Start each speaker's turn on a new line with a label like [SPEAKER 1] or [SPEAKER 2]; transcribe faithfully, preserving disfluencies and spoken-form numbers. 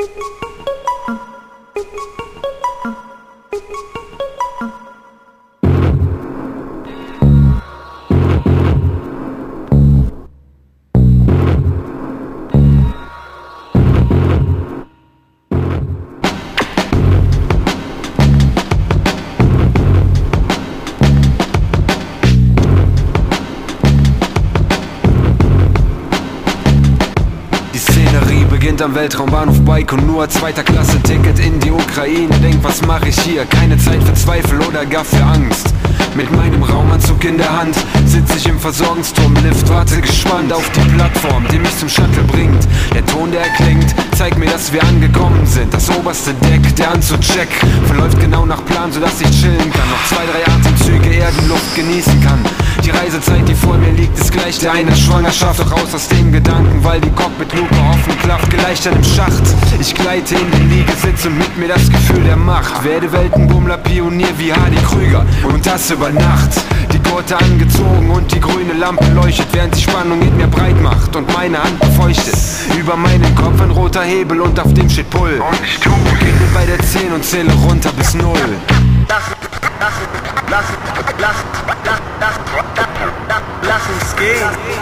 [SPEAKER 1] Beginnt am Weltraumbahnhof Baikonur, zweiter Klasse Ticket in die Ukraine. Denk, was mache ich hier? Keine Zeit für Zweifel oder gar für Angst. Mit meinem Raumanzug in der Hand sitz ich im Versorgungsturmlift, warte gespannt auf die Plattform, die mich zum Shuttle bringt. Der Ton, der erklingt, zeigt mir, dass wir angekommen sind. Das oberste Deck, der Anzugcheck verläuft genau nach Plan, sodass ich chillen kann. Noch zwei, drei Atemzüge Erdenluft genießen kann. Die Reisezeit, die vor mir liegt, ist gleich der einer Schwangerschaft. Doch raus aus dem Gedanken, weil die Cockpitluke offen klafft, gleicht einem Schacht. Ich gleite in den Liegesitz und mit mir das Gefühl der Macht. Werde Weltenbummler, Pionier wie Hardy Krüger, und das über Nacht. Die Gurte angezogen und die grüne Lampe leuchtet, während die Spannung in mir breit macht und meine Hand befeuchtet. Über meinem Kopf ein roter Hebel und auf dem steht Pull. Und ich tu beginne bei der zehn und zähle runter bis null.
[SPEAKER 2] Lass, lass, lass, lass, lass, lass, lass uns gehen.